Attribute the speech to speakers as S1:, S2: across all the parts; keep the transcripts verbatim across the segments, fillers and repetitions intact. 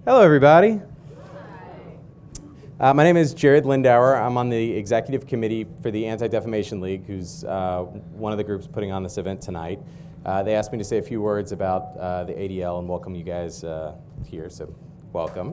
S1: Hello, everybody. Uh, my name is Jared Lindauer. I'm on the executive committee for the Anti-Defamation League, who's uh, one of the groups putting on this event tonight. Uh, they asked me to say a few words about uh, the A D L and welcome you guys uh, here, so welcome.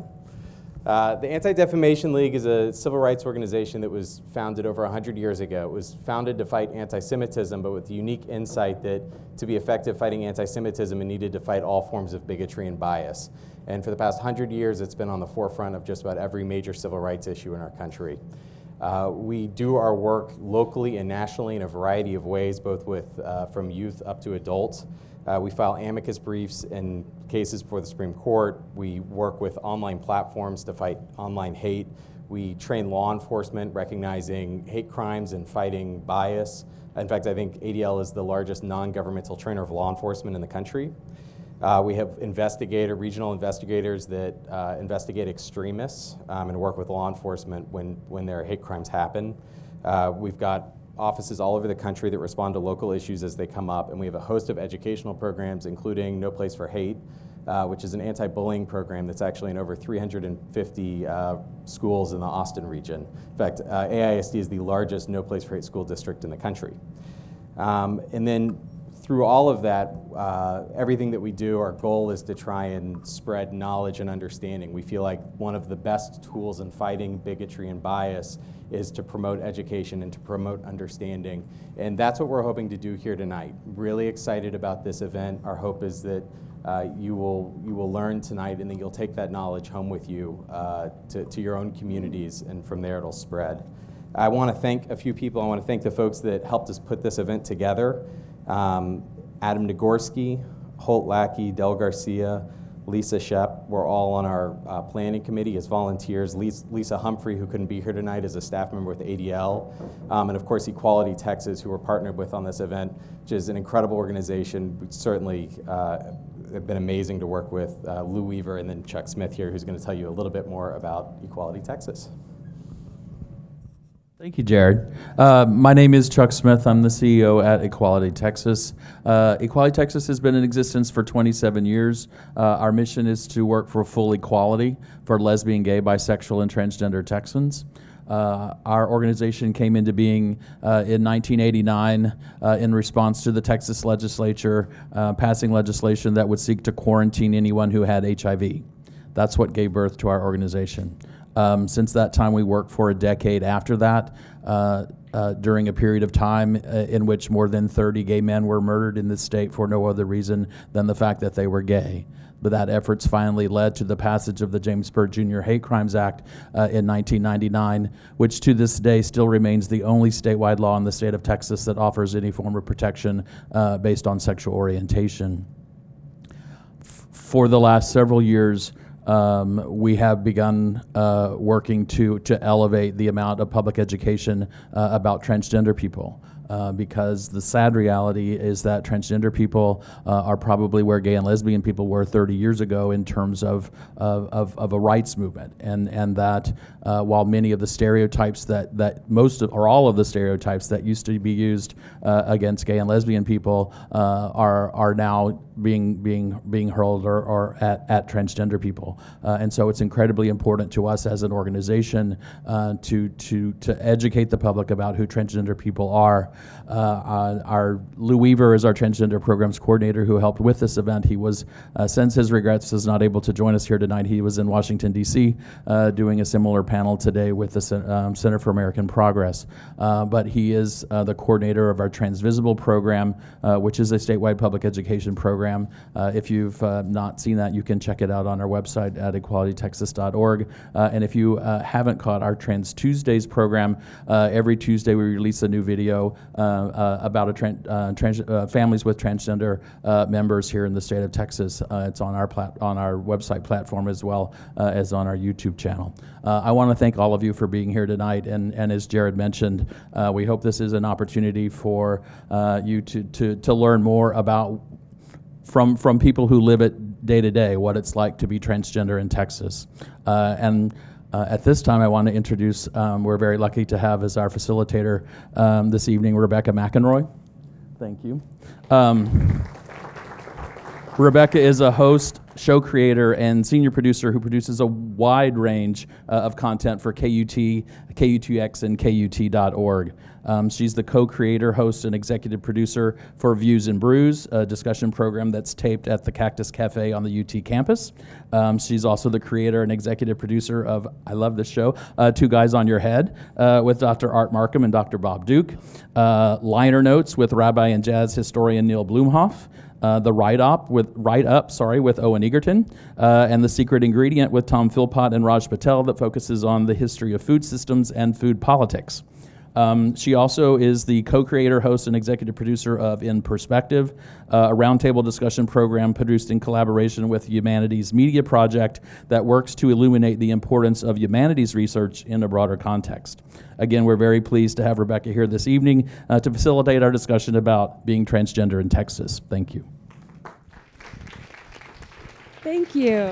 S1: Uh, the Anti-Defamation League is a civil rights organization that was founded over one hundred years ago. It was founded to fight anti-Semitism, but with the unique insight that to be effective fighting anti-Semitism, it needed to fight all forms of bigotry and bias. And for the past one hundred years, it's been on the forefront of just about every major civil rights issue in our country. Uh, we do our work locally and nationally in a variety of ways, both with uh, from youth up to adults. Uh, we file amicus briefs in cases before the Supreme Court. We work with online platforms to fight online hate. We train law enforcement recognizing hate crimes and fighting bias. In fact, I think A D L is the largest non-governmental trainer of law enforcement in the country. Uh, we have investigator, regional investigators that uh, investigate extremists um, and work with law enforcement when, when their hate crimes happen. Uh, we've got offices all over the country that respond to local issues as they come up, and we have a host of educational programs, including No Place for Hate, uh, which is an anti-bullying program that's actually in over three hundred fifty uh, schools in the Austin region. In fact, uh, A I S D is the largest No Place for Hate school district in the country. Um, and then through all of that, uh, everything that we do, our goal is to try and spread knowledge and understanding. We feel like one of the best tools in fighting bigotry and bias is to promote education and to promote understanding. And that's what we're hoping to do here tonight. Really excited about this event. Our hope is that uh, you will you will learn tonight and then you'll take that knowledge home with you uh, to, to your own communities, and from there it'll spread. I want to thank a few people. I want to thank the folks that helped us put this event together. Um, Adam Nagorski, Holt Lackey, Del Garcia, Lisa Shep were all on our uh, planning committee as volunteers. Lisa, Lisa Humphrey, who couldn't be here tonight, is a staff member with A D L. Um, and of course, Equality Texas, who we're partnered with on this event, which is an incredible organization. We certainly uh, have been amazing to work with. Uh, Lou Weaver and then Chuck Smith here, who's going to tell you a little bit more about Equality Texas.
S2: Thank you, Jared. Uh, my name is Chuck Smith. I'm the C E O at Equality Texas. Uh, Equality Texas has been in existence for twenty-seven years. Uh, our mission is to work for full equality for lesbian, gay, bisexual, and transgender Texans. Uh, our organization came into being uh, in nineteen eighty-nine uh, in response to the Texas legislature uh, passing legislation that would seek to quarantine anyone who had H I V. That's what gave birth to our organization. Um, since that time, we worked for a decade after that, uh, uh, during a period of time uh, in which more than thirty gay men were murdered in this state for no other reason than the fact that they were gay. But that efforts finally led to the passage of the James Byrd Junior Hate Crimes Act uh, in nineteen ninety-nine, which to this day still remains the only statewide law in the state of Texas that offers any form of protection uh, based on sexual orientation. F- for the last several years, Um, we have begun uh, working to, to elevate the amount of public education uh, about transgender people. Uh, because the sad reality is that transgender people uh, are probably where gay and lesbian people were thirty years ago in terms of of, of, of a rights movement, and and that uh, while many of the stereotypes that that most of, or all of the stereotypes that used to be used uh, against gay and lesbian people uh, are are now being being being hurled or, or at, at transgender people, uh, and so it's incredibly important to us as an organization uh, to to to educate the public about who transgender people are. Uh, our Lou Weaver is our transgender programs coordinator who helped with this event. He was, uh, sends his regrets, is not able to join us here tonight. He was in Washington, D C, uh, doing a similar panel today with the um, Center for American Progress. Uh, but he is uh, the coordinator of our Transvisible program, uh, which is a statewide public education program. Uh, if you've uh, not seen that, you can check it out on our website at equality texas dot org. Uh, and if you uh, haven't caught our Trans Tuesdays program, uh, every Tuesday we release a new video Uh, uh, about a tran- uh, trans- uh, families with transgender uh, members here in the state of Texas. Uh, it's on our plat- on our website platform as well uh, as on our YouTube channel. Uh, I want to thank all of you for being here tonight, and, and as Jared mentioned, uh, we hope this is an opportunity for uh, you to, to to learn more about from from people who live it day to day what it's like to be transgender in Texas. Uh, and Uh, at this time, I want to introduce, um, we're very lucky to have as our facilitator um, this evening, Rebecca McEnroy. Thank you. Um, Rebecca is a host show creator and senior producer who produces a wide range uh, of content for K U T, K U T X, and K U T dot org. Um, she's the co-creator, host, and executive producer for Views and Brews, a discussion program that's taped at the Cactus Cafe on the U T campus. Um, she's also the creator and executive producer of, I love this show, uh, Two Guys on Your Head uh, with Doctor Art Markham and Doctor Bob Duke, uh, Liner Notes with Rabbi and jazz historian Neil Blumhoff, Uh, the write-up with write-up, sorry, with Owen Egerton, uh, and The Secret Ingredient with Tom Philpott and Raj Patel that focuses on the history of food systems and food politics. Um, she also is the co-creator, host, and executive producer of In Perspective, uh, a roundtable discussion program produced in collaboration with Humanities Media Project that works to illuminate the importance of humanities research in a broader context. Again, we're very pleased to have Rebecca here this evening uh, to facilitate our discussion about being transgender in Texas. Thank you.
S3: Thank you.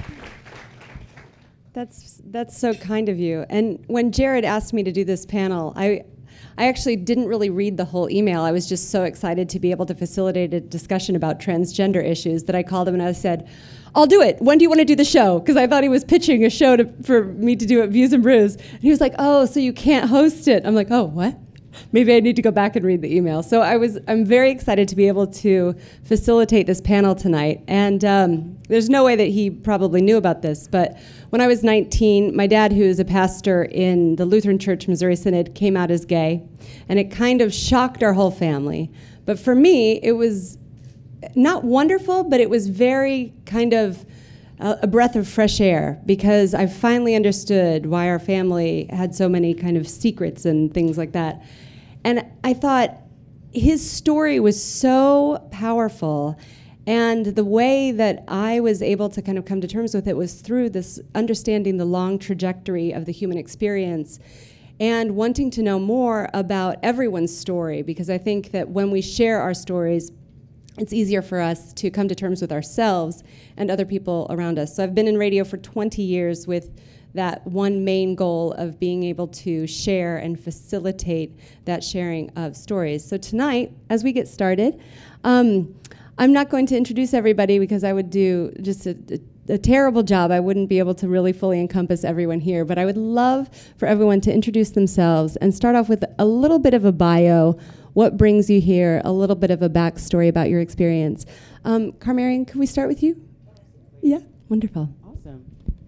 S3: That's that's so kind of you. And when Jared asked me to do this panel, I I actually didn't really read the whole email. I was just so excited to be able to facilitate a discussion about transgender issues that I called him and I said, I'll do it. When do you want to do the show? Because I thought he was pitching a show to, for me to do at Views and Brews. And he was like, oh, so you can't host it. I'm like, oh, what? Maybe I need to go back and read the email. So I was, I'm very excited to be able to facilitate this panel tonight. And um, there's no way that he probably knew about this, but when I was nineteen, my dad, who is a pastor in the Lutheran Church Missouri Synod, came out as gay, and it kind of shocked our whole family. But for me, it was not wonderful, but it was very kind of a breath of fresh air, because I finally understood why our family had so many kind of secrets and things like that. And I thought his story was so powerful, and the way that I was able to kind of come to terms with it was through this understanding the long trajectory of the human experience and wanting to know more about everyone's story, because I think that when we share our stories, it's easier for us to come to terms with ourselves and other people around us. So I've been in radio for twenty years with that one main goal of being able to share and facilitate that sharing of stories. So tonight, as we get started, um, I'm not going to introduce everybody because I would do just a, a, a terrible job. I wouldn't be able to really fully encompass everyone here, but I would love for everyone to introduce themselves and start off with a little bit of a bio. What brings you here? A little bit of a backstory about your experience. Um, Carmarian, can we start with you? Yeah, wonderful.
S4: Awesome.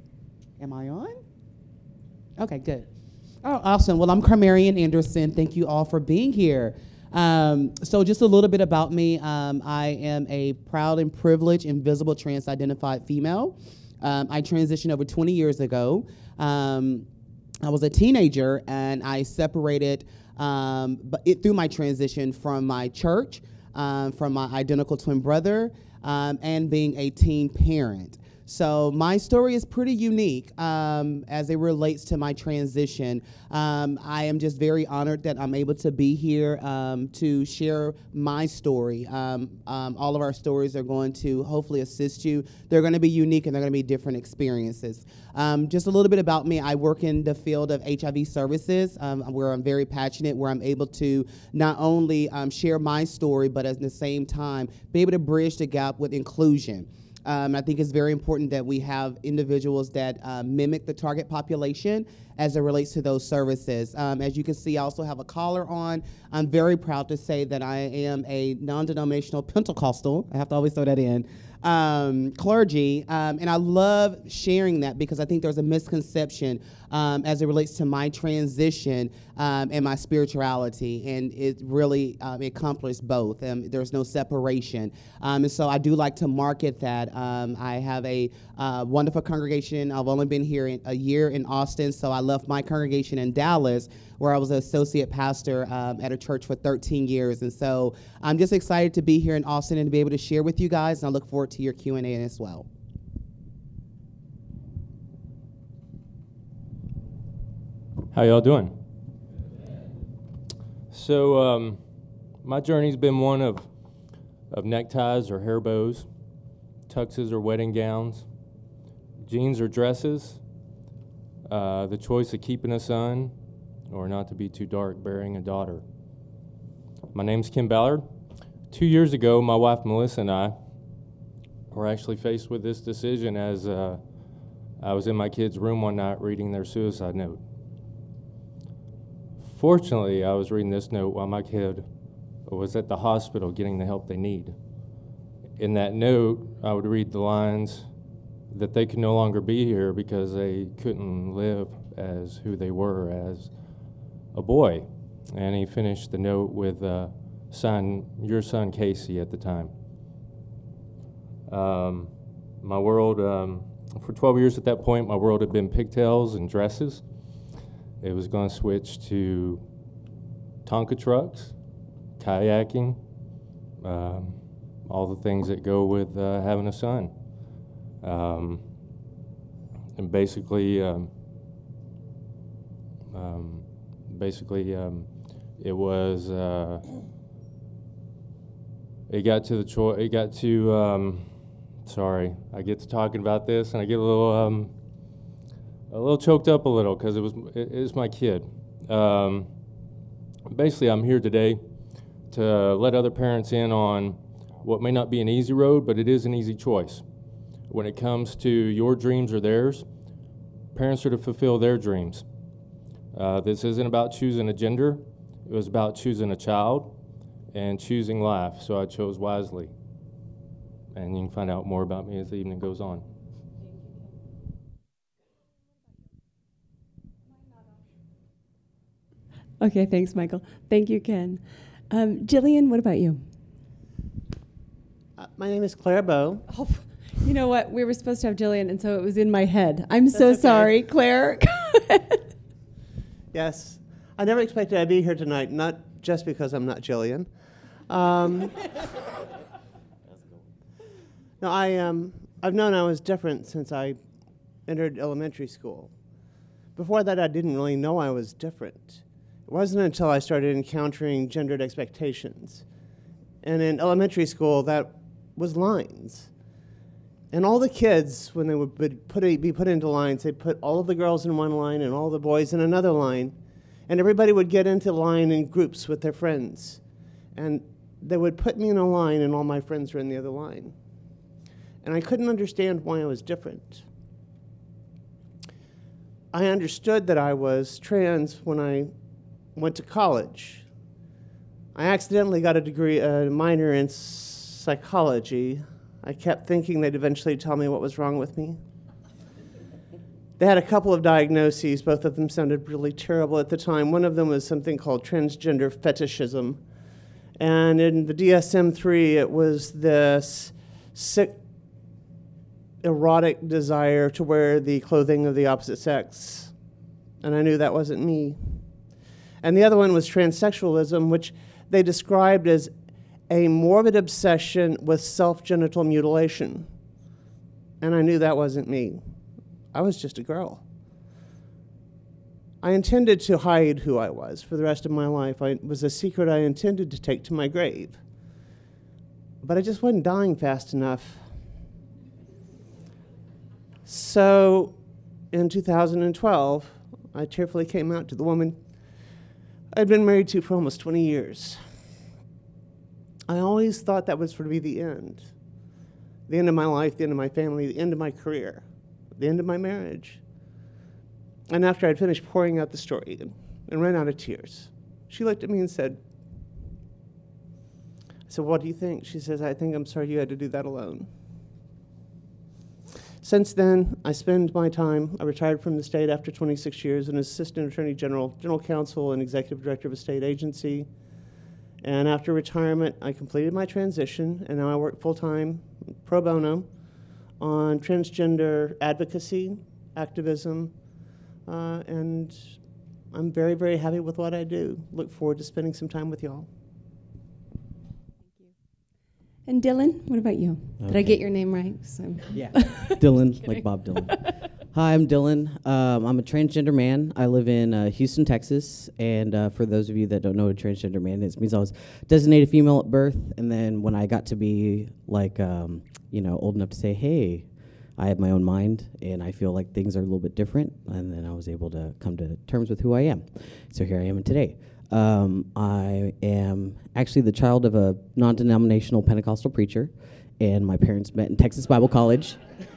S4: Am I on? Okay, good. Oh, awesome. Well, I'm Carmarian Anderson. Thank you all for being here. Um, so just a little bit about me. Um, I am a proud and privileged and visible trans-identified female. Um, I transitioned over twenty years ago. Um, I was a teenager, and I separated Um, but it through my transition from my church, um, from my identical twin brother, um, and being a teen parent. So my story is pretty unique um, as it relates to my transition. Um, I am just very honored that I'm able to be here um, to share my story. Um, um, all of our stories are going to hopefully assist you. They're going to be unique and they're going to be different experiences. Um, just a little bit about me. I work in the field of H I V services, um, where I'm very passionate, where I'm able to not only um, share my story, but at the same time, be able to bridge the gap with inclusion. Um, I think it's very important that we have individuals that uh, mimic the target population as it relates to those services. Um, as you can see, I also have a collar on. I'm very proud to say that I am a non-denominational Pentecostal. I have to always throw that in. Um, clergy, um, and I love sharing that because I think there's a misconception um, as it relates to my transition um, and my spirituality, and it really um, accomplished both. Um, there's no separation, um, and so I do like to market that. Um, I have a uh, wonderful congregation. I've only been here in a year in Austin, so I left my congregation in Dallas, where I was an associate pastor um, at a church for thirteen years. And so I'm just excited to be here in Austin and to be able to share with you guys, and I look forward to your Q and A as well.
S5: How y'all doing? So um, my journey's been one of, of neckties or hair bows, tuxes or wedding gowns, jeans or dresses, uh, the choice of keeping a son, or not to be too dark, bearing a daughter. My name's Kim Ballard. Two years ago, my wife Melissa and I were actually faced with this decision as uh, I was in my kid's room one night reading their suicide note. Fortunately, I was reading this note while my kid was at the hospital getting the help they need. In that note, I would read the lines that they could no longer be here because they couldn't live as who they were as a boy. And he finished the note with, uh, son, your son Casey at the time. Um, my world, um, for twelve years at that point, my world had been pigtails and dresses. It was going to switch to Tonka trucks, kayaking, um, all the things that go with uh, having a son. Um, and basically, um, um, basically, um, it was, uh, it got to the choice, it got to, um, sorry, I get to talking about this and I get a little, um, a little choked up a little because it was, it, it's my kid. Um, basically, I'm here today to let other parents in on what may not be an easy road, but it is an easy choice. When it comes to your dreams or theirs, parents are to fulfill their dreams. Uh, this isn't about choosing a gender. It was about choosing a child and choosing life, so I chose wisely. And you can find out more about me as the evening goes on.
S3: Okay, thanks, Michael. Thank you, Ken. Um, Jillian, what about you?
S6: Uh, my name is Claire Bow.
S3: Oh, you know what? We were supposed to have Jillian, and so it was in my head. I'm so
S6: okay.
S3: sorry, Claire.
S6: Yes, I never expected I'd be here tonight, not just because I'm not Jillian. Um, no, I, um, I've known I was different since I entered elementary school. Before that, I didn't really know I was different. It wasn't until I started encountering gendered expectations. And in elementary school, that was lines. And all the kids, when they would be put, be put into lines, they'd put all of the girls in one line and all the boys in another line. And everybody would get into line in groups with their friends. And they would put me in a line and all my friends were in the other line. And I couldn't understand why I was different. I understood that I was trans when I went to college. I accidentally got a degree, a minor in psychology. I kept thinking they'd eventually tell me what was wrong with me. They had a couple of diagnoses. Both of them sounded really terrible at the time. One of them was something called transgender fetishism. And in the D S M three, it was this sick, erotic desire to wear the clothing of the opposite sex. And I knew that wasn't me. And the other one was transsexualism, which they described as a morbid obsession with self-genital mutilation. And I knew that wasn't me. I was just a girl. I intended to hide who I was for the rest of my life. I, it was a secret I intended to take to my grave. But I just wasn't dying fast enough. So in two thousand twelve, I tearfully came out to the woman I'd been married to for almost twenty years. I always thought that was going to be the end. The end of my life, the end of my family, the end of my career, the end of my marriage. And after I'd finished pouring out the story and, and ran out of tears, she looked at me and said, I said, what do you think? She says, I think I'm sorry you had to do that alone. Since then, I spend my time, I retired from the state after twenty-six years, an assistant attorney general, general counsel, and executive director of a state agency. And after retirement, I completed my transition, and now I work full-time, pro bono, on transgender advocacy, activism, uh, and I'm very, very happy with what I do. Look forward to spending some time with y'all.
S3: And Dylan, what about you?
S7: Okay.
S3: Did I get your name right? So.
S7: Yeah, Dylan, like Bob Dylan. Hi, I'm Dylan. Um, I'm a transgender man. I live in uh, Houston, Texas. And uh, for those of you that don't know what a transgender man is, it means I was designated female at birth. And then when I got to be like, um, you know, old enough to say, hey, I have my own mind and I feel like things are a little bit different. And then I was able to come to terms with who I am. So here I am today. Um, I am actually the child of a non-denominational Pentecostal preacher. and my parents met in Texas Bible College.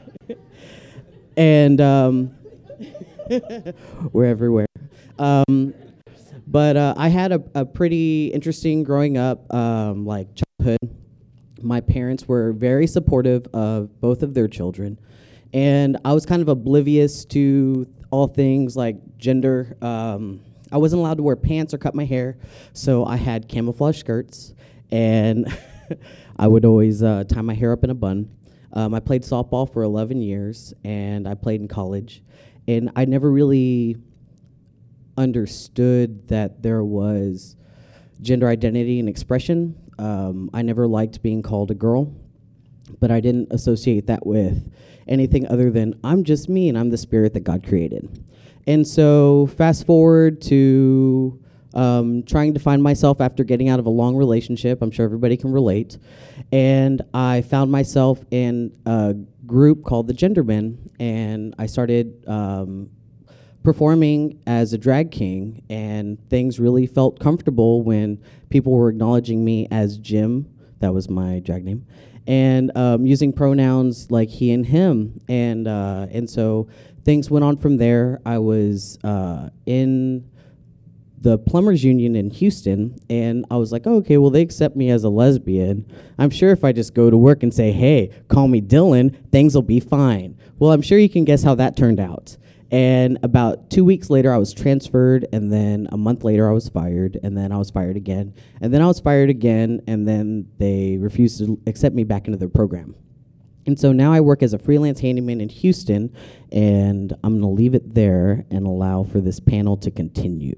S7: and um, we're everywhere. Um, but uh, I had a, a pretty interesting growing up, um, like childhood. My parents were very supportive of both of their children, and I was kind of oblivious to all things like gender. Um, I wasn't allowed to wear pants or cut my hair, so I had camouflage skirts, and I would always uh, tie my hair up in a bun. Um, I played softball for eleven years, and I played in college, and I never really understood that there was gender identity and expression. Um, I never liked being called a girl, but I didn't associate that with anything other than I'm just me and I'm the spirit that God created. And so fast forward to um, trying to find myself after getting out of a long relationship. I'm sure everybody can relate. And I found myself in a group called the Gendermen, and I started um, performing as a drag king, and things really felt comfortable when people were acknowledging me as Jim. That was my drag name. And um, using pronouns like he and him. And uh, and so things went on from there. I was uh, in the plumbers union in Houston, and I was like, oh, okay, well, they accept me as a lesbian. I'm sure if I just go to work and say, hey, call me Dylan, things will be fine. Well, I'm sure you can guess how that turned out. And about two weeks later, I was transferred, and then a month later, I was fired, and then I was fired again, and then I was fired again, and then they refused to accept me back into their program. And so now I work as a freelance handyman in Houston, and I'm going to leave it there and allow for this panel to continue.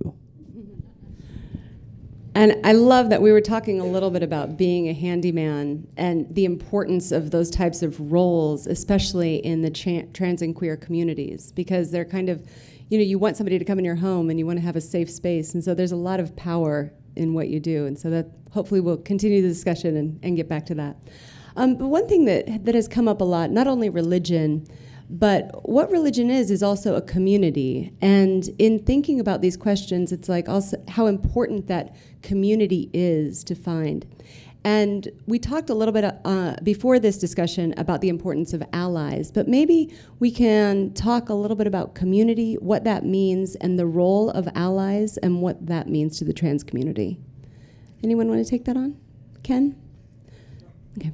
S3: And I love that we were talking a little bit about being a handyman and the importance of those types of roles, especially in the tra- trans and queer communities, because they're kind of, you know, you want somebody to come in your home and you want to have a safe space. And so there's a lot of power in what you do. And so that hopefully we'll continue the discussion and, and get back to that. Um, but one thing that, that has come up a lot, not only religion, but what religion is, is also a community. And in thinking about these questions, it's like also how important that community is to find. And we talked a little bit uh, before this discussion about the importance of allies, but maybe we can talk a little bit about community, what that means, and the role of allies, and what that means to the trans community. Anyone want to take that on? Ken? Okay.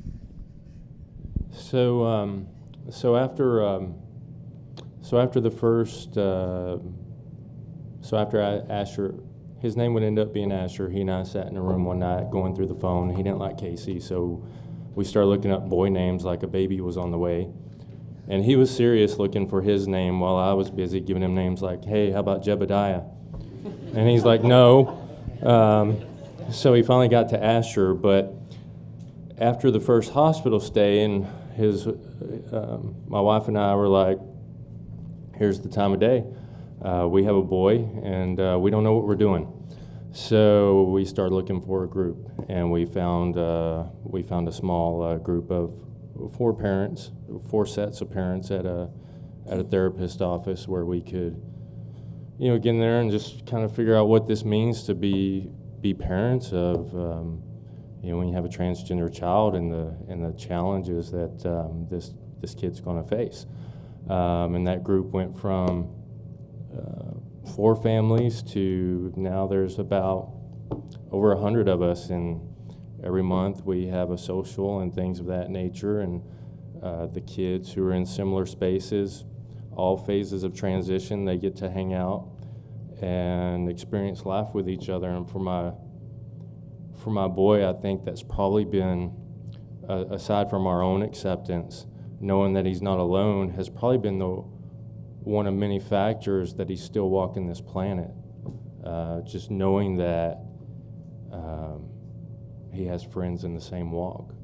S5: So, um, so after, um, so after the first, uh, so after I, Asher, his name would end up being Asher. He and I sat in a room one night going through the phone. He didn't like Casey, so we started looking up boy names like a baby was on the way. And he was serious looking for his name while I was busy giving him names like, hey, how about Jebediah? And he's like, no. Um, so he finally got to Asher, but after the first hospital stay, and his, um, my wife and I were like, here's the time of day. Uh, we have a boy, and uh, we don't know what we're doing. So we started looking for a group, and we found uh, we found a small uh, group of four parents, four sets of parents at a at a therapist office where we could, you know, get in there and just kind of figure out what this means to be be parents of, um, you know, when you have a transgender child and the and the challenges that um, this this kid's going to face. Um, and that group went from Uh, four families to now there's about over a hundred of us, and every month we have a social and things of that nature, and uh, the kids who are in similar spaces, all phases of transition, they get to hang out and experience life with each other. And for my for my boy, I think that's probably been, uh, aside from our own acceptance, knowing that he's not alone has probably been the one of many factors that he's still walking this planet. Uh, just knowing that um, he has friends in the same walk.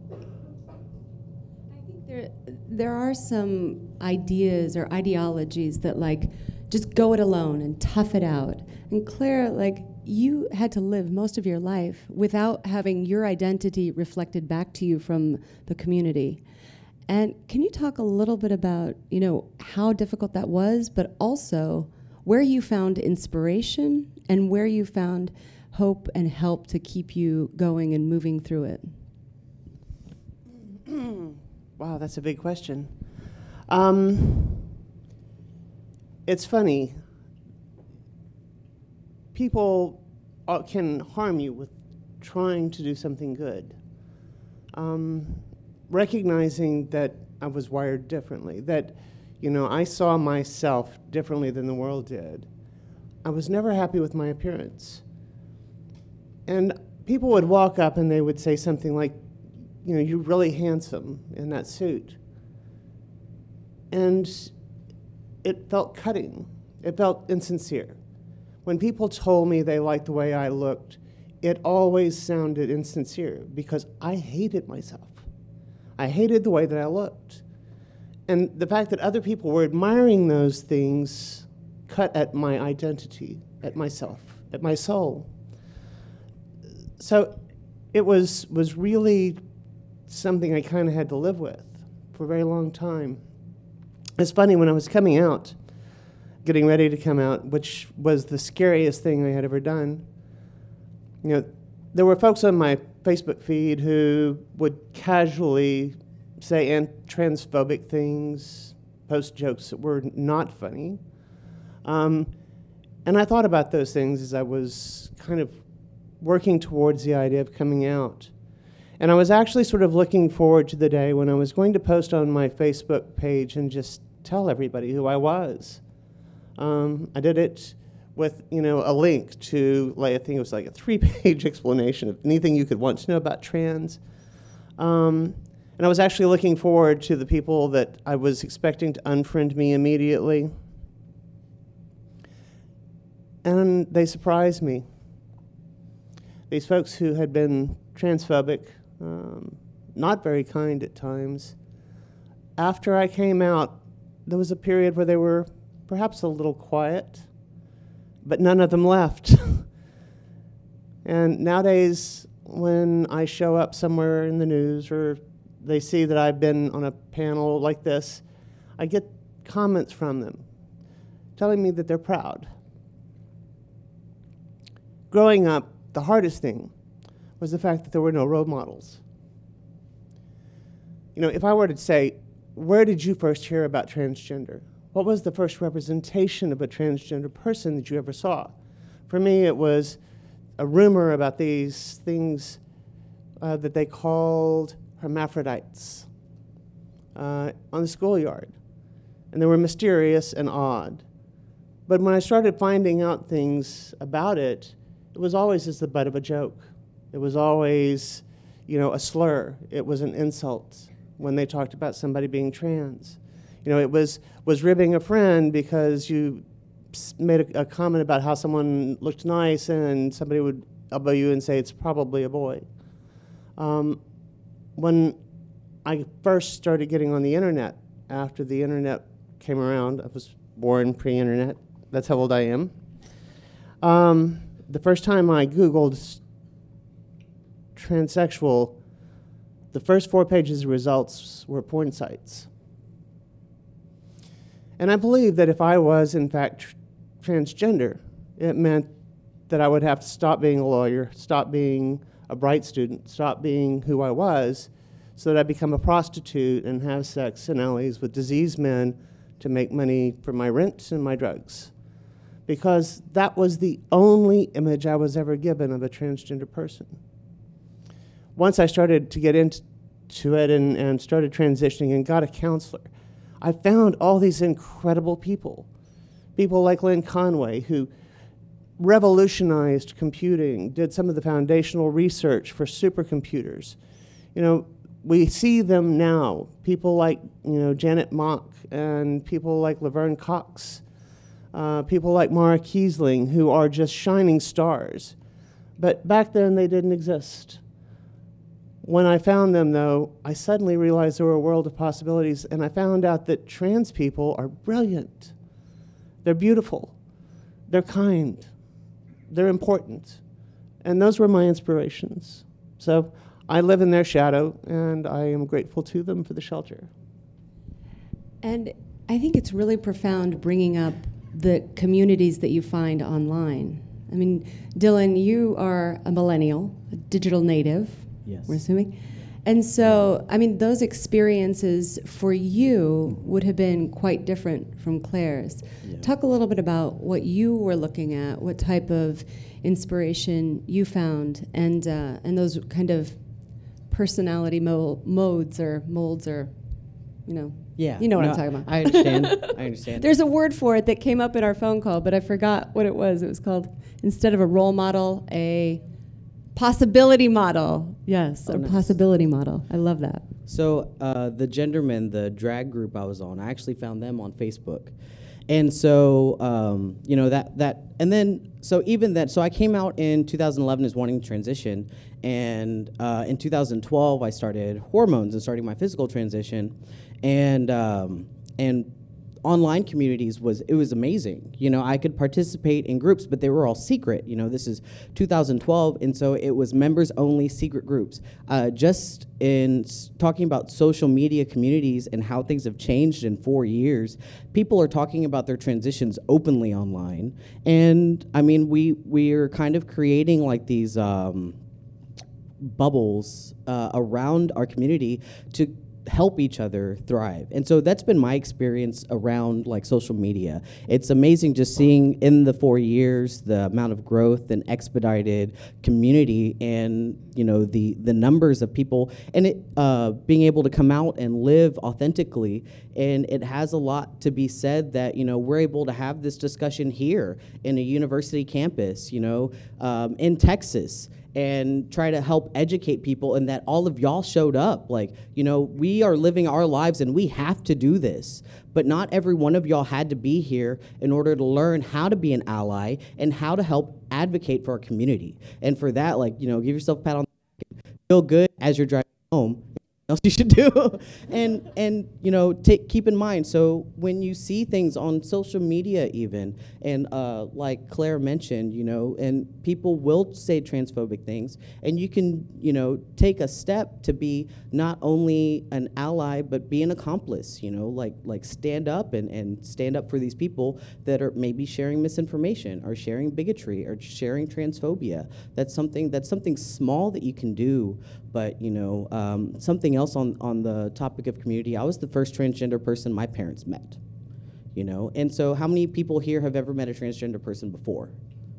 S3: I think there, there are some ideas or ideologies that like just go it alone and tough it out. And Claire, like you had to live most of your life without having your identity reflected back to you from the community. And can you talk a little bit about, you know, how difficult that was, but also where you found inspiration and where you found hope and help to keep you going and moving through it?
S6: Wow, that's a big question. Um, it's funny. People uh, can harm you with trying to do something good. Um, recognizing that I was wired differently, that, you know, I saw myself differently than the world did. I was never happy with my appearance. And people would walk up and they would say something like, you know, you're really handsome in that suit. And it felt cutting. It felt insincere. When people told me they liked the way I looked, it always sounded insincere because I hated myself. I hated the way that I looked. And the fact that other people were admiring those things cut at my identity, at myself, at my soul. So it was, was really something I kind of had to live with for a very long time. It's funny, when I was coming out, getting ready to come out, which was the scariest thing I had ever done, you know, there were folks on my Facebook feed who would casually say and transphobic things, post jokes that were not funny. Um, and I thought about those things as I was kind of working towards the idea of coming out. And I was actually sort of looking forward to the day when I was going to post on my Facebook page and just tell everybody who I was. Um, I did it with, you know, a link to, like, I think it was like a three-page explanation of anything you could want to know about trans. Um, and I was actually looking forward to the people that I was expecting to unfriend me immediately. And they surprised me. These folks who had been transphobic, um, not very kind at times, after I came out, there was a period where they were perhaps a little quiet, but none of them left. And nowadays, when I show up somewhere in the news or they see that I've been on a panel like this, I get comments from them telling me that they're proud. Growing up, the hardest thing was the fact that there were no role models. You know, if I were to say, where did you first hear about transgender? What was the first representation of a transgender person that you ever saw? For me, it was a rumor about these things uh, that they called hermaphrodites uh, on the schoolyard. And they were mysterious and odd. But when I started finding out things about it, it was always as the butt of a joke. It was always, you know, a slur. It was an insult when they talked about somebody being trans. You know, it was, was ribbing a friend because you made a, a comment about how someone looked nice and somebody would elbow you and say it's probably a boy. Um, when I first started getting on the internet, after the internet came around, I was born pre-internet, that's how old I am. Um, the first time I Googled transsexual, the first four pages of results were porn sites. And I believe that if I was, in fact, tr- transgender, it meant that I would have to stop being a lawyer, stop being a bright student, stop being who I was, so that I become a prostitute and have sex in alleys with diseased men to make money for my rent and my drugs. Because that was the only image I was ever given of a transgender person. Once I started to get into it and, and started transitioning and got a counselor, I found all these incredible people. People like Lynn Conway, who revolutionized computing, did some of the foundational research for supercomputers. You know, we see them now, people like, you know, Janet Mock and people like Laverne Cox, uh, people like Mara Kiesling, who are just shining stars. But back then, they didn't exist. When I found them, though, I suddenly realized there were a world of possibilities, and I found out that trans people are brilliant. They're beautiful. They're kind. They're important. And those were my inspirations. So I live in their shadow, and I am grateful to them for the shelter.
S3: And I think it's really profound bringing up the communities that you find online. I mean, Dylan, you are a millennial, a digital native,
S7: Yes.
S3: we're assuming. And so, I mean, those experiences for you would have been quite different from Claire's.
S7: Yeah.
S3: Talk a little bit about what you were looking at, what type of inspiration you found, and uh, and those kind of personality mo- modes or molds or, you know,
S7: Yeah.
S3: you know what
S7: No,
S3: I'm talking about.
S7: I understand. I understand.
S3: There's a word for it that came up in our phone call, but I forgot what it was. It was called, instead of a role model, a possibility model. Yes,
S7: Oh,
S3: a
S7: nice.
S3: possibility model. I love that.
S7: So uh, the Gendermen, the drag group I was on, I actually found them on Facebook. And so, um, you know, that, that, and then, so even that, so I came out in two thousand eleven as wanting to transition, and uh, in two thousand twelve, I started hormones and starting my physical transition, and, um, and online communities was, it was amazing. You know, I could participate in groups, but they were all secret. You know, this is two thousand twelve, and so it was members only secret groups. Uh, just in s- talking about social media communities and how things have changed in four years, people are talking about their transitions openly online. And I mean, we, we're kind of creating like these um, bubbles uh, around our community to help each other thrive. And so that's been my experience around like social media. It's amazing just seeing in the four years the amount of growth and expedited community, and you know the the numbers of people, and it uh, being able to come out and live authentically. And it has a lot to be said that you know we're able to have this discussion here in a university campus, you know, um, in Texas, and try to help educate people, and that all of y'all showed up. Like, you know, we are living our lives and we have to do this. But not every one of y'all had to be here in order to learn how to be an ally and how to help advocate for our community. And for that, like, you know, give yourself a pat on the back. Feel good as you're driving home. Else you should do. and and you know take keep in mind, so when you see things on social media even, and uh, like Claire mentioned, you know and people will say transphobic things, and you can you know take a step to be not only an ally but be an accomplice, you know like like stand up and, and stand up for these people that are maybe sharing misinformation or sharing bigotry or sharing transphobia. That's something that's something small that you can do. But you know um, something else on, on the topic of community, I was the first transgender person my parents met, you know? And so how many people here have ever met a transgender person before?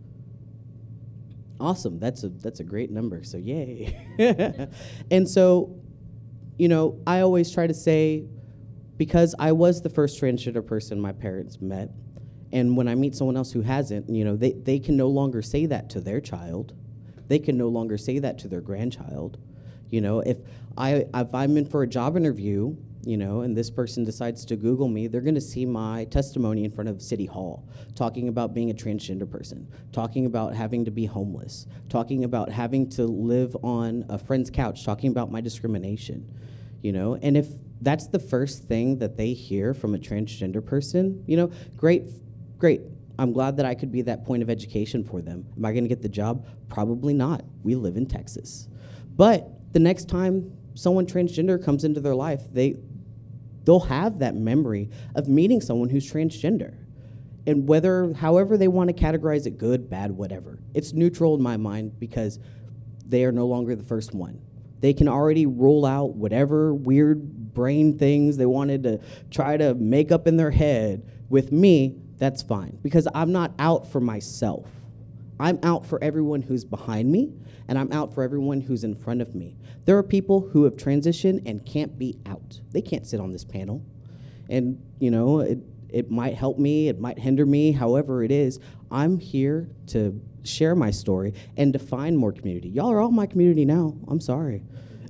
S7: Awesome, that's a, that's a great number, so yay. And so, you know, I always try to say, because I was the first transgender person my parents met, and when I meet someone else who hasn't, you know, they, they can no longer say that to their child. They can no longer say that to their grandchild. You know, if I if I'm in for a job interview, you know, and this person decides to Google me, they're going to see my testimony in front of City Hall, talking about being a transgender person, talking about having to be homeless, talking about having to live on a friend's couch, talking about my discrimination, you know. And if that's the first thing that they hear from a transgender person, you know, great, great. I'm glad that I could be that point of education for them. Am I going to get the job? Probably not. We live in Texas. But the next time someone transgender comes into their life, they, they'll have that memory of meeting someone who's transgender. And whether, however they want to categorize it, good, bad, whatever, it's neutral in my mind because they are no longer the first one. They can already rule out whatever weird brain things they wanted to try to make up in their head. With me, that's fine, because I'm not out for myself. I'm out for everyone who's behind me, and I'm out for everyone who's in front of me. There are people who have transitioned and can't be out. They can't sit on this panel. And, you know, it, it might help me, it might hinder me, however it is. I'm here to share my story and to find more community. Y'all are all my community now. I'm sorry.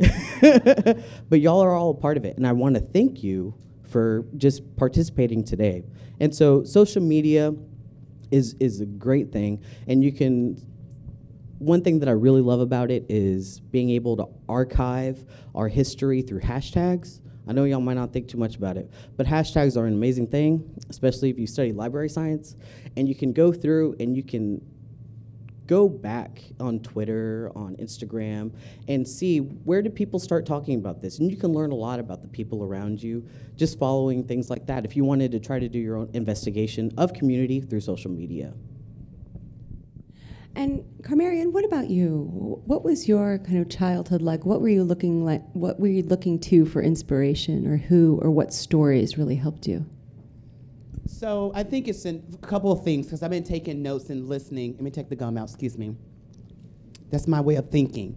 S7: But y'all are all a part of it, and I want to thank you for just participating today. And so social media is is a great thing, and you can, one thing that I really love about it is being able to archive our history through hashtags. I know y'all might not think too much about it, but hashtags are an amazing thing, especially if you study library science, and you can go through and you can go back on Twitter, on Instagram, and see where did people start talking about this. And you can learn a lot about the people around you just following things like that if you wanted to try to do your own investigation of community through social media.
S3: And Carmarian, what about you? What was your kind of childhood like? What were you looking like? What were you looking to for inspiration, or who or what stories really helped you?
S4: So I think it's in a couple of things, because I've been taking notes and listening. Let me take the gum out, excuse me. That's my way of thinking.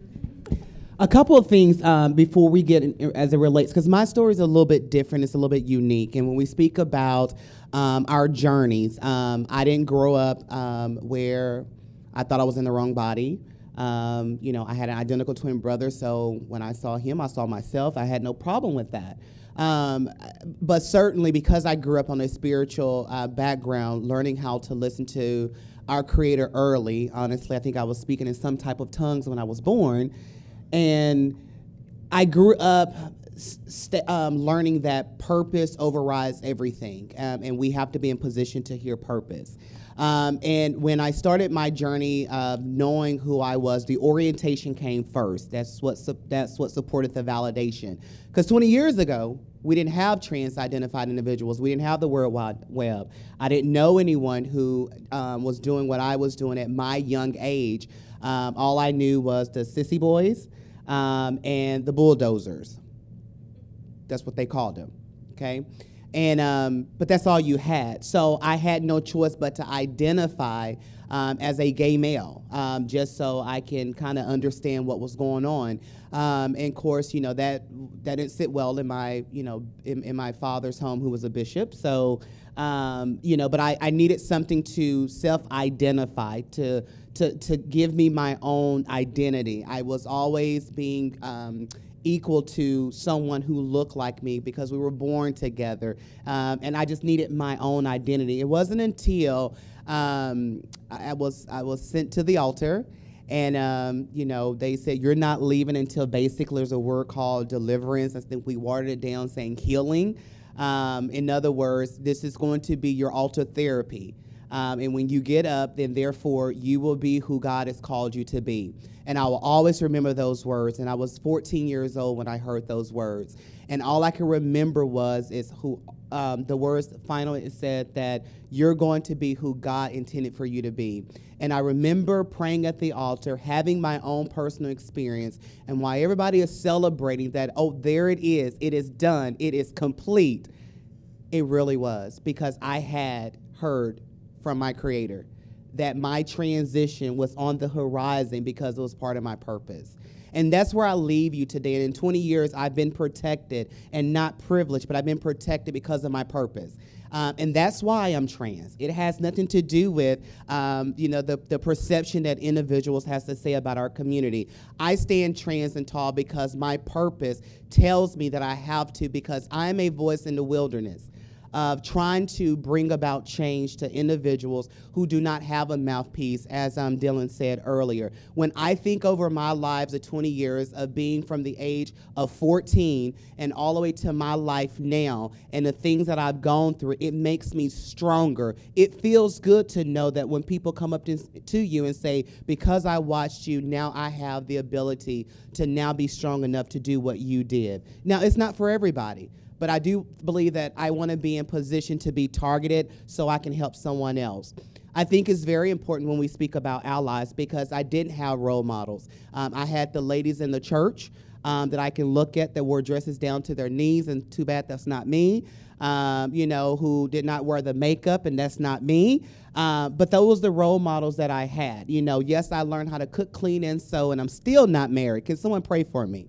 S4: A couple of things um, before we get in, as it relates, because my story is a little bit different. It's a little bit unique. And when we speak about um, our journeys, um, I didn't grow up um, where I thought I was in the wrong body. Um, you know, I had an identical twin brother, so when I saw him, I saw myself. I had no problem with that. Um, but certainly because I grew up on a spiritual uh, background, learning how to listen to our Creator early, honestly, I think I was speaking in some type of tongues when I was born. And I grew up st- um, learning that purpose overrides everything, um, and we have to be in position to hear purpose. Um, and when I started my journey of knowing who I was, the orientation came first. That's what su- that's what supported the validation. Because twenty years ago, we didn't have trans-identified individuals. We didn't have the World Wide Web. I didn't know anyone who um, was doing what I was doing at my young age. Um, all I knew was the Sissy Boys um, and the Bulldozers. That's what they called them, okay? And um, but that's all you had. So I had no choice but to identify um, as a gay male, um, just so I can kind of understand what was going on. Um, and of course, you know, that that didn't sit well in my, you know, in, in my father's home, who was a bishop. So, um, you know, but I, I needed something to self-identify, to to to give me my own identity. I was always being um, equal to someone who looked like me because we were born together, um, and I just needed my own identity. It wasn't until um, I was I was sent to the altar, and um, you know, they said you're not leaving until basically there's a word called deliverance. I think we watered it down saying healing. Um, in other words, this is going to be your altar therapy. Um, and when you get up, then therefore you will be who God has called you to be. And I will always remember those words. And I was fourteen years old when I heard those words. And all I can remember was is who um, the words finally it said that you're going to be who God intended for you to be. And I remember praying at the altar, having my own personal experience. And while everybody is celebrating that, oh, there it is, it is done, it is complete, it really was, because I had heard from my Creator that my transition was on the horizon because it was part of my purpose. And that's where I leave you today. And in twenty years, I've been protected and not privileged, but I've been protected because of my purpose. Um, and that's why I'm trans. It has nothing to do with, um, you know, the, the perception that individuals has to say about our community. I stand trans and tall because my purpose tells me that I have to, because I'm a voice in the wilderness of trying to bring about change to individuals who do not have a mouthpiece, as um, Dylan said earlier. When I think over my lives of twenty years of being from the age of fourteen and all the way to my life now and the things that I've gone through, it makes me stronger. It feels good to know that when people come up to, to you and say, because I watched you, now I have the ability to now be strong enough to do what you did. Now, it's not for everybody. But I do believe that I want to be in position to be targeted so I can help someone else. I think it's very important when we speak about allies, because I didn't have role models. Um, I had the ladies in the church um, that I can look at that wore dresses down to their knees, and too bad that's not me, um, you know, who did not wear the makeup, and that's not me. Uh, but those were the role models that I had. You know, yes, I learned how to cook, clean, and sew, and I'm still not married. Can someone pray for me?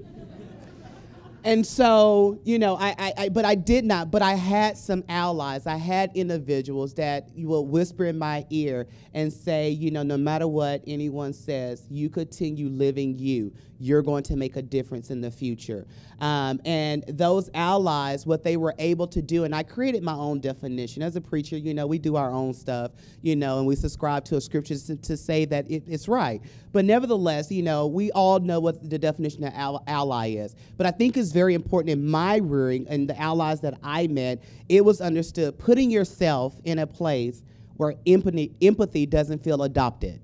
S4: And so, you know, I, I, I, but I did not, but I had some allies. I had individuals that you will whisper in my ear and say, you know, no matter what anyone says, you continue living you. You're going to make a difference in the future. Um, and those allies, what they were able to do, and I created my own definition. As a preacher, you know, we do our own stuff, you know, and we subscribe to a scripture to, to say that it, it's right. But nevertheless, you know, we all know what the definition of al- ally is. But I think it's very important in my rearing and the allies that I met, it was understood putting yourself in a place where empathy, empathy doesn't feel adopted.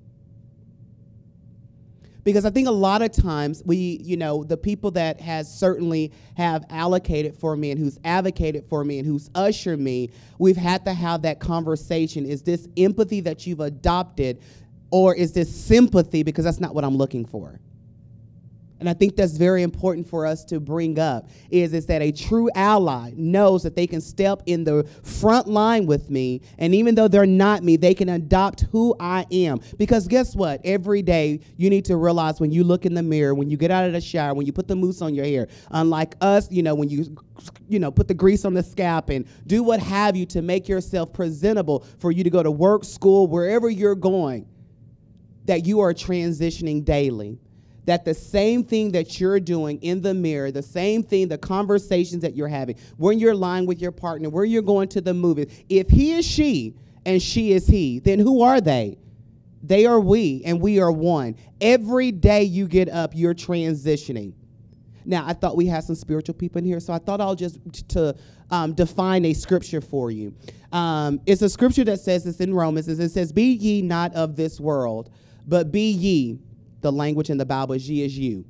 S4: Because I think a lot of times we, you know, the people that has certainly have allocated for me and who's advocated for me and who's ushered me, we've had to have that conversation. Is this empathy that you've adopted, Or is this sympathy because that's not what I'm looking for? And I think that's very important for us to bring up, is, is that a true ally knows that they can step in the front line with me, and even though they're not me, they can adopt who I am. Because guess what? Every day you need to realize when you look in the mirror, when you get out of the shower, when you put the mousse on your hair, unlike us, you know, when you, you know, put the grease on the scalp and do what have you to make yourself presentable for you to go to work, school, wherever you're going, that you are transitioning daily. That the same thing that you're doing in the mirror, the same thing, the conversations that you're having, when you're lying with your partner, where you're going to the movies, if he is she and she is he, then who are they? They are we, and we are one. Every day you get up, you're transitioning. Now, I thought we had some spiritual people in here, so I thought I'll just to um, define a scripture for you. Um, it's a scripture that says, it's in Romans, it says, be ye not of this world, but be ye. The language in the Bible is ye is you.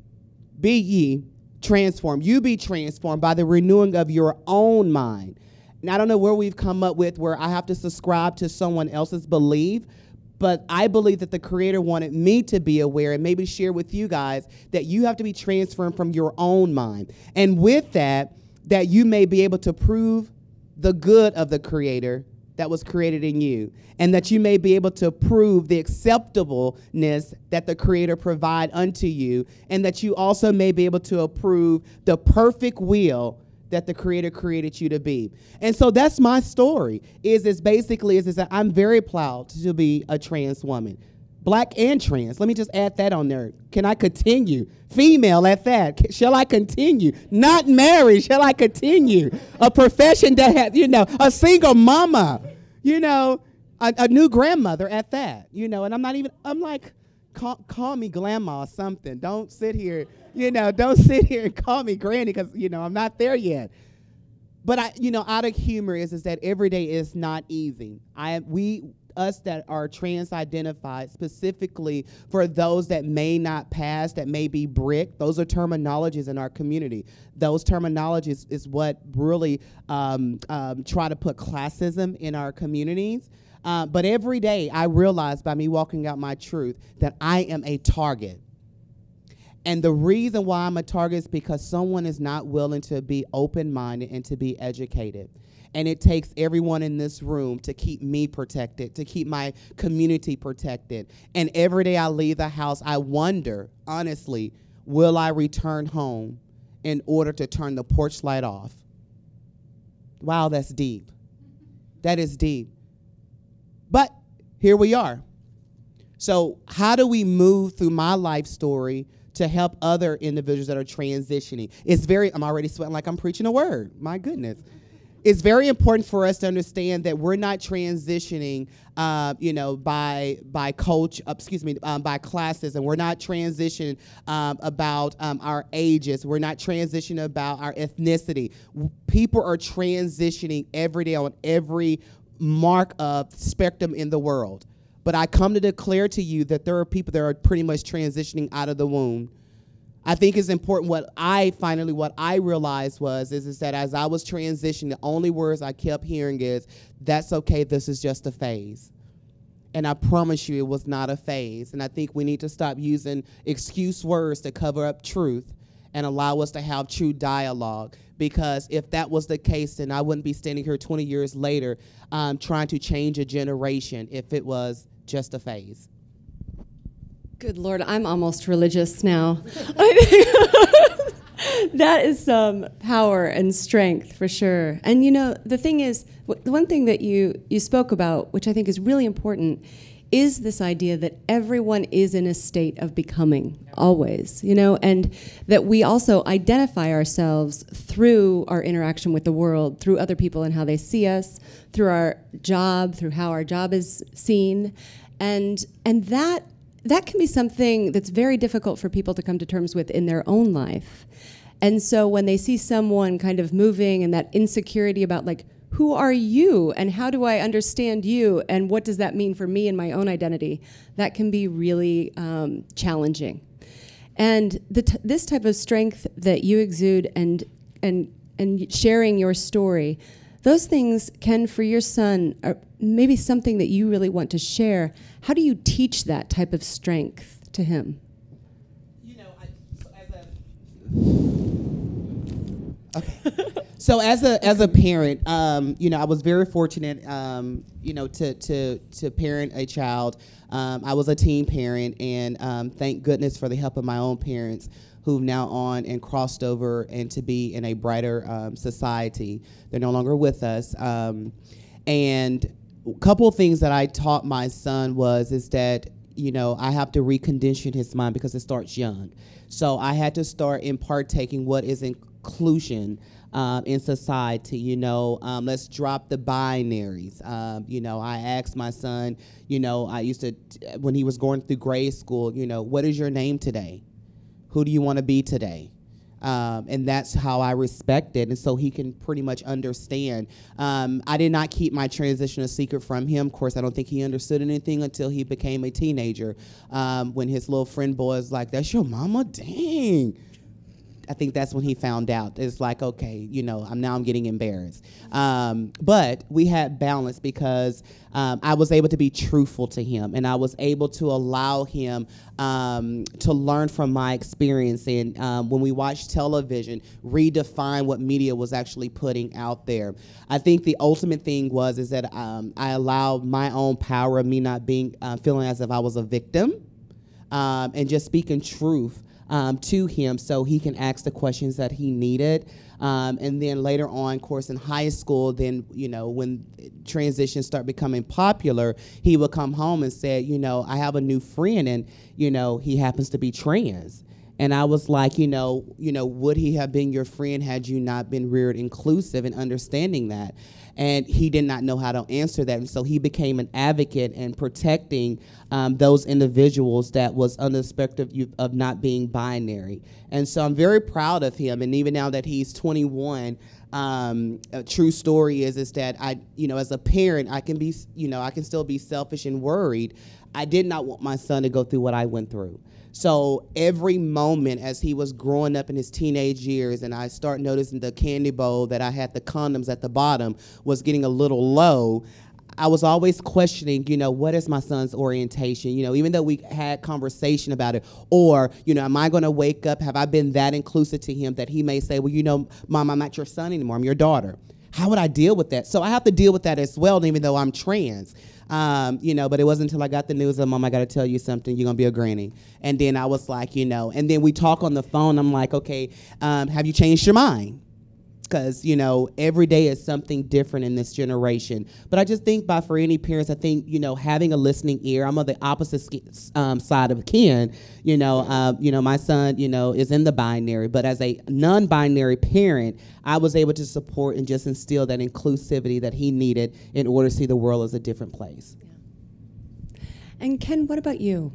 S4: Be ye transformed. You be transformed by the renewing of your own mind. And I don't know where we've come up with where I have to subscribe to someone else's belief, but I believe that the Creator wanted me to be aware and maybe share with you guys that you have to be transformed from your own mind. And with that, that you may be able to prove the good of the Creator that was created in you, and that you may be able to prove the acceptableness that the Creator provide unto you, and that you also may be able to approve the perfect will that the Creator created you to be. And so that's my story, is is basically is, is that I'm very proud to be a trans woman. Black and trans. Let me just add that on there. Can I continue? Female at that. Shall I continue? Not married. Shall I continue? A profession that has, you know, a single mama, you know, a, a new grandmother at that, you know, and I'm not even, I'm like, call, call me grandma or something. Don't sit here, you know, don't sit here and call me granny because, you know, I'm not there yet. But I, you know, out of humor is, is that every day is not easy. I we us that are trans-identified, specifically for those that may not pass, that may be brick, those are terminologies in our community. Those terminologies is what really um, um, try to put classism in our communities. Uh, but every day I realize by me walking out my truth that I am a target. And the reason why I'm a target is because someone is not willing to be open-minded and to be educated. And it takes everyone in this room to keep me protected, to keep my community protected. And every day I leave the house, I wonder, honestly, will I return home in order to turn the porch light off? Wow, that's deep. That is deep. But here we are. So how do we move through my life story to help other individuals that are transitioning? It's very, I'm already sweating like I'm preaching a word. My goodness. It's very important for us to understand that we're not transitioning, uh, you know, by by coach, uh, excuse me, um, by classes, and we're not transitioning um, about um, our ages. We're not transitioning about our ethnicity. People are transitioning every day on every mark of spectrum in the world. But I come to declare to you that there are people that are pretty much transitioning out of the womb. I think it's important what I finally, what I realized was, is, is that as I was transitioning, the only words I kept hearing is, that's okay, this is just a phase. And I promise you it was not a phase. And I think we need to stop using excuse words to cover up truth and allow us to have true dialogue. Because if that was the case, then I wouldn't be standing here twenty years later um, trying to change a generation if it was just a phase.
S3: Good Lord, I'm almost religious now. That is some power and strength for sure. And you know, the thing is, the one thing that you, you spoke about, which I think is really important, is this idea that everyone is in a state of becoming, always, you know, and that we also identify ourselves through our interaction with the world, through other people and how they see us, through our job, through how our job is seen. And and that that can be something that's very difficult for people to come to terms with in their own life. And so when they see someone kind of moving and that insecurity about like, who are you and how do I understand you and what does that mean for me and my own identity, that can be really um, challenging. And the t- this type of strength that you exude and and and sharing your story, Those things, Ken, for your son, are maybe something that you really want to share. How do you teach that type of strength to him?
S4: You know, I, so as a okay. So as a as a parent, um, you know, I was very fortunate, um, you know, to to to parent a child. Um, I was a teen parent, and um, thank goodness for the help of my own parents, who've now on and crossed over and to be in a brighter um, society. They're no longer with us. Um, and a couple of things that I taught my son was is that, you know, I have to recondition his mind because it starts young. So I had to start in partaking what is inclusion um, in society. You know, um, let's drop the binaries. Um, you know, I asked my son, you know, I used to, when he was going through grade school, you know, what is your name today? Who do you want to be today? Um, and that's how I respect it, and so he can pretty much understand. Um, I did not keep my transition a secret from him. Of course, I don't think he understood anything until he became a teenager, um, when his little friend boy was like, "That's your mama? Dang." I think that's when he found out. It's like, okay, you know, I'm now I'm getting embarrassed. Um, but we had balance because um, I was able to be truthful to him, and I was able to allow him um, to learn from my experience. And um, when we watched television, redefine what media was actually putting out there. I think the ultimate thing was is that um, I allowed my own power of me not being uh, feeling as if I was a victim, um, and just speaking truth. Um, to him so he can ask the questions that he needed. Um, and then later on, of course, in high school, then, you know, when transitions start becoming popular, he would come home and say, you know, I have a new friend and, you know, he happens to be trans. And I was like, you know, you know, would he have been your friend had you not been reared inclusive and understanding that? And he did not know how to answer that. And so he became an advocate in protecting um, those individuals that was under the spectrum of not being binary. And so I'm very proud of him. And even now that he's twenty-one, um, a true story is, is that I, you know, as a parent, I can be, you know, I can still be selfish and worried. I did not want my son to go through what I went through. So every moment as he was growing up in his teenage years, and I start noticing the candy bowl that I had the condoms at the bottom was getting a little low, I was always questioning, you know, what is my son's orientation? You know, even though we had conversation about it, or, you know, am I going to wake up? Have I been that inclusive to him that he may say, well, you know, Mom, I'm not your son anymore. I'm your daughter. How would I deal with that? So I have to deal with that as well, even though I'm trans. Um, you know, but it wasn't until I got the news of, Mom, I got to tell you something, you're going to be a granny. And then I was like, you know, and then we talk on the phone. I'm like, okay, um, have you changed your mind? Because, you know, every day is something different in this generation. But I just think by for any parents, I think, you know, having a listening ear. I'm on the opposite um, side of Ken. You know, uh, you know, my son, you know, is in the binary. But as a non-binary parent, I was able to support and just instill that inclusivity that he needed in order to see the world as a different place.
S3: Yeah. And Ken, what about you?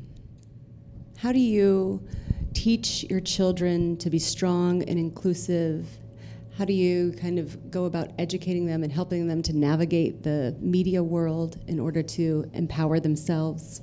S3: How do you teach your children to be strong and inclusive? How do you kind of go about educating them and helping them to navigate the media world in order to empower themselves?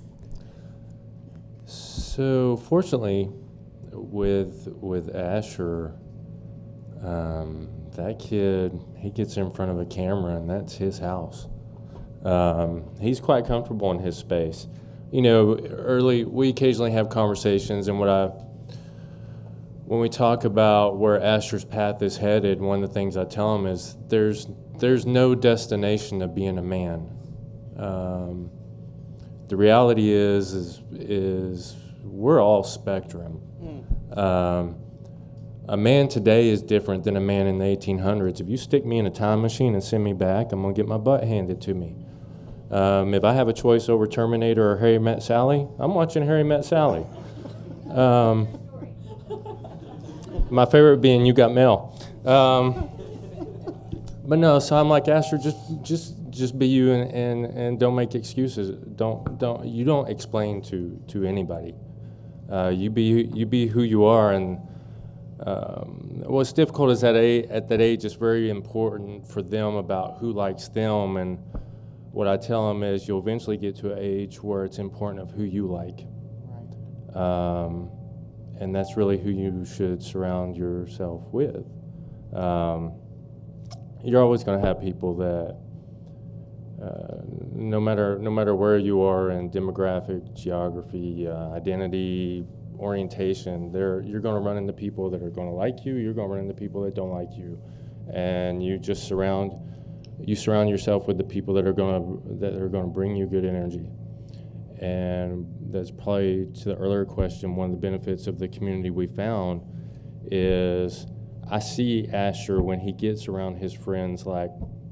S5: So fortunately, with with Asher, um, that kid, he gets in front of a camera and that's his house. Um, he's quite comfortable in his space. You know, early, we occasionally have conversations, and what I When we talk about where Asher's path is headed, one of the things I tell him is there's there's no destination to being a man. Um, the reality is is is we're all spectrum. Mm. Um, a man today is different than a man in the eighteen hundreds. If you stick me in a time machine and send me back, I'm gonna get my butt handed to me. Um, if I have a choice over Terminator or Harry Met Sally, I'm watching Harry Met Sally. Um, My favorite being You Got Mail. Um, but no, so I'm like, Asher, just just just be you and, and, and don't make excuses. Don't don't you don't explain to to anybody. Uh, you be you be who you are, and um, what's difficult is that a, at that age it's very important for them about who likes them. And what I tell them is you'll eventually get to an age where it's important of who you like. Right. Um, And that's really who you should surround yourself with. Um, you're always going to have people that, uh, no matter no matter where you are in demographic, geography, uh, identity, orientation, there you're going to run into people that are going to like you. You're going to run into people that don't like you, and you just surround you surround yourself with the people that are going to that are going to bring you good energy. And that's probably, to the earlier question, one of the benefits of the community we found is I see Asher when he gets around his friends, like,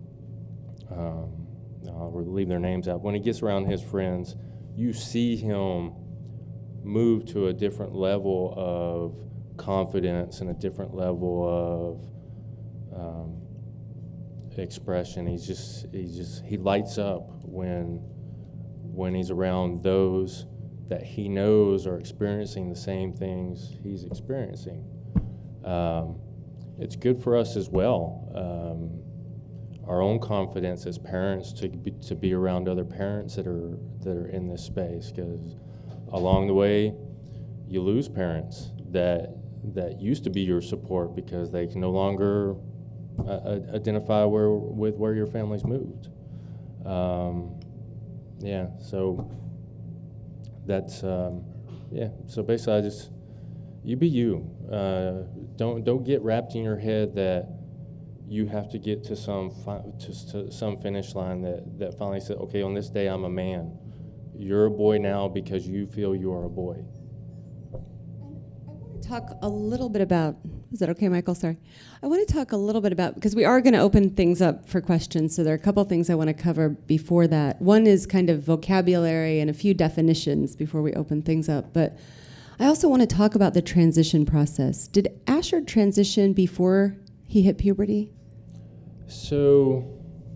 S5: um, I'll leave their names out. When he gets around his friends, you see him move to a different level of confidence and a different level of um, expression. He's just, he's just, he lights up when, when he's around those that he knows are experiencing the same things he's experiencing. Um, it's good for us as well. Um, our own confidence as parents to be, to be around other parents that are that are in this space, because along the way you lose parents that that used to be your support because they can no longer uh, identify where with where your family's moved. Um, yeah, so that's um, yeah. So basically, I just you be you. Uh, don't don't get wrapped in your head that you have to get to some fi- to, to some finish line that, that finally said, okay, on this day I'm a man. You're a boy now because you feel you are a boy.
S3: I want to talk a little bit about, is that okay, Michael? Sorry. I want to talk a little bit about, because we are going to open things up for questions, so there are a couple things I want to cover before that. One is kind of vocabulary and a few definitions before we open things up, but I also want to talk about the transition process. Did Asher transition before he hit puberty?
S5: So,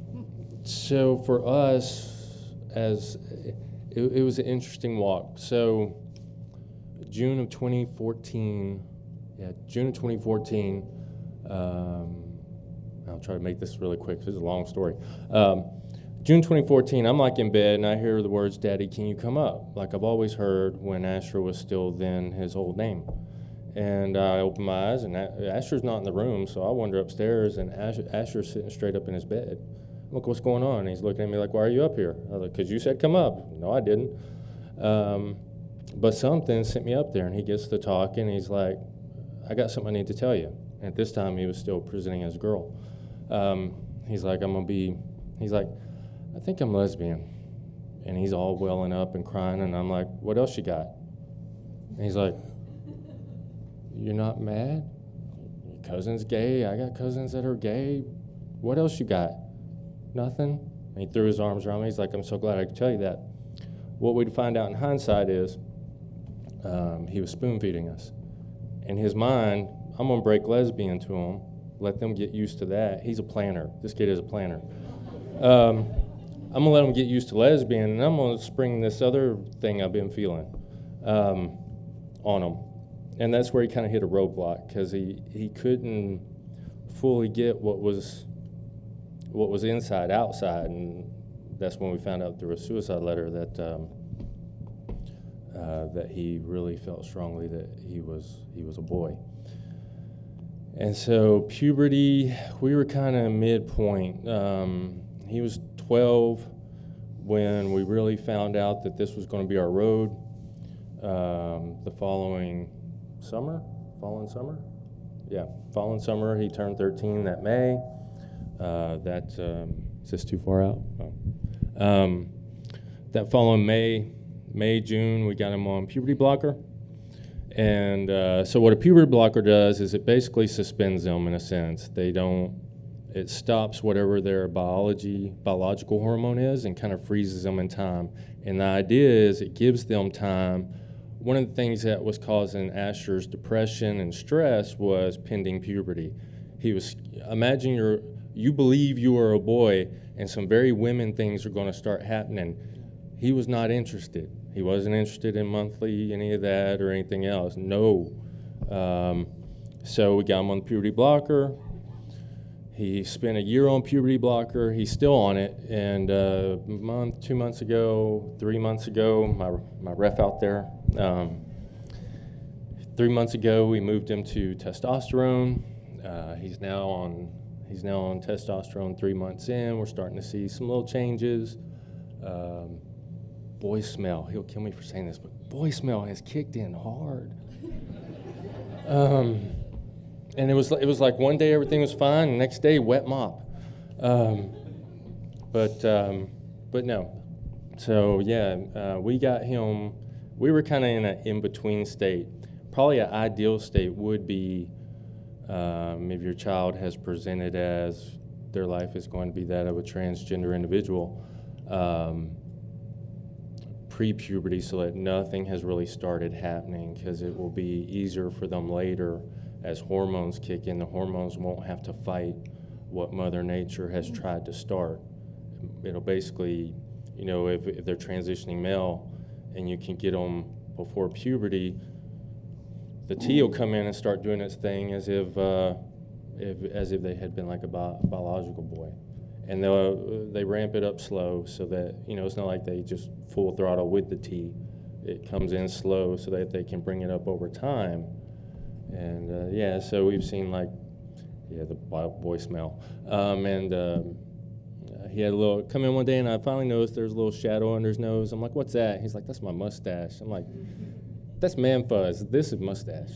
S5: so for us, as it, it was an interesting walk. So, June of twenty fourteen, yeah, June of twenty fourteen. Um, I'll try to make this really quick. This is a long story. Um, June twenty fourteen, I'm like in bed and I hear the words, "Daddy, can you come up?" Like I've always heard when Asher was still then his old name. And I open my eyes, and Asher's not in the room, so I wander upstairs, and Asher, Asher's sitting straight up in his bed. I'm like, what's going on? And he's looking at me like, why are you up here? I was like, because you said come up. No, I didn't. Um, but something sent me up there, and he gets to talking, and he's like, I got something I need to tell you. And at this time, he was still presenting as a girl. Um, he's like, I'm going to be, he's like, I think I'm lesbian. And he's all welling up and crying, and I'm like, what else you got? And he's like, you're not mad? Your cousin's gay. I got cousins that are gay. What else you got? Nothing? And he threw his arms around me. He's like, I'm so glad I could tell you that. What we'd find out in hindsight is um, he was spoon feeding us. In his mind, I'm going to break lesbian to him, let them get used to that. He's a planner. This kid is a planner. Um, I'm going to let him get used to lesbian, and I'm going to spring this other thing I've been feeling um, on him. And that's where he kind of hit a roadblock, because he, he couldn't fully get what was what was inside outside, and that's when we found out through a suicide letter that um, uh, that he really felt strongly that he was he was a boy. And so puberty, we were kind of midpoint. Um, he was twelve when we really found out that this was going to be our road. Um, the following summer, following summer, yeah, following summer, he turned thirteen that May. Uh, that um, is this too far out? Oh. Um, that following May, May, June, we got him on puberty blocker. And uh, so what a puberty blocker does is it basically suspends them in a sense. They don't, it stops whatever their biology, biological hormone is and kind of freezes them in time. And the idea is it gives them time. One of the things that was causing Asher's depression and stress was pending puberty. He was, imagine you're, you believe you are a boy and some very women things are going to start happening. He was not interested. He wasn't interested in monthly, any of that or anything else. No. Um, so we got him on the puberty blocker. He spent a year on puberty blocker. He's still on it. And uh, a month, two months ago, three months ago, my my ref out there, um, three months ago we moved him to testosterone. Uh, he's now on he's now on testosterone three months in. We're starting to see some little changes. Um, boy smell, he'll kill me for saying this, but boy smell has kicked in hard. um, and it was it was like one day everything was fine, and the next day wet mop. Um, but um, but no, so yeah, uh, we got him. We were kind of in an in-between state. Probably an ideal state would be um, if your child has presented as their life is going to be that of a transgender individual. Um, pre-puberty, so that nothing has really started happening, because it will be easier for them later as hormones kick in. The hormones won't have to fight what Mother Nature has tried to start. It'll basically, you know, if, if they're transitioning male and you can get them before puberty, the T will come in and start doing its thing as if, uh, if as if they had been like a bi- biological boy. And they they ramp it up slow so that, you know, it's not like they just full throttle with the T. It comes in slow so that they can bring it up over time. And uh, yeah, so we've seen like, yeah, the boy smell. Um, and um, he had a little, come in one day and I finally noticed there's a little shadow under his nose. I'm like, what's that? He's like, that's my mustache. I'm like, that's man fuzz. This is mustache.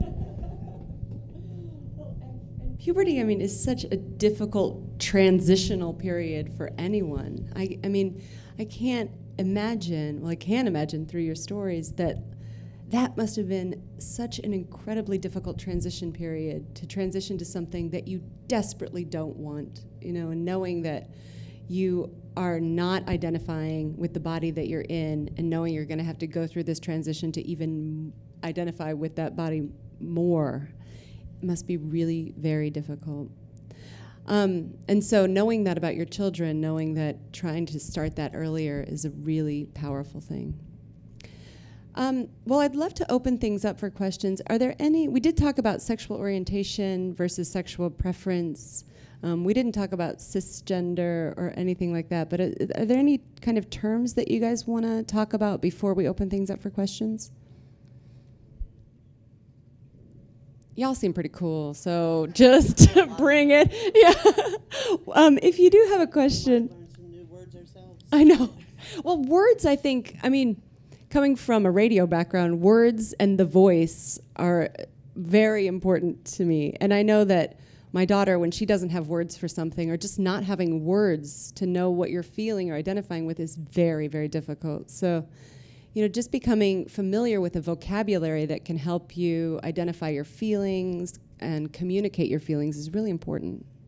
S3: Puberty, I mean, is such a difficult transitional period for anyone. I, I mean, I can't imagine, well, I can imagine through your stories that that must have been such an incredibly difficult transition period, to transition to something that you desperately don't want, you know, and knowing that you are not identifying with the body that you're in, and knowing you're going to have to go through this transition to even identify with that body more. Must be really very difficult. Um, and so knowing that about your children, knowing that trying to start that earlier is a really powerful thing. Um, well, I'd love to open things up for questions. Are there any, we did talk about sexual orientation versus sexual preference. Um, we didn't talk about cisgender or anything like that, but are, are there any kind of terms that you guys want to talk about before we open things up for questions? Y'all seem pretty cool, so just bring it. Yeah. Um, if you do have a question.
S8: Learn some new words ourselves.
S3: I know. Well, words, I think, I mean, coming from a radio background, words and the voice are very important to me. And I know that my daughter, when she doesn't have words for something, or just not having words to know what you're feeling or identifying with, is very, very difficult. So, you know, just becoming familiar with a vocabulary that can help you identify your feelings and communicate your feelings is really important.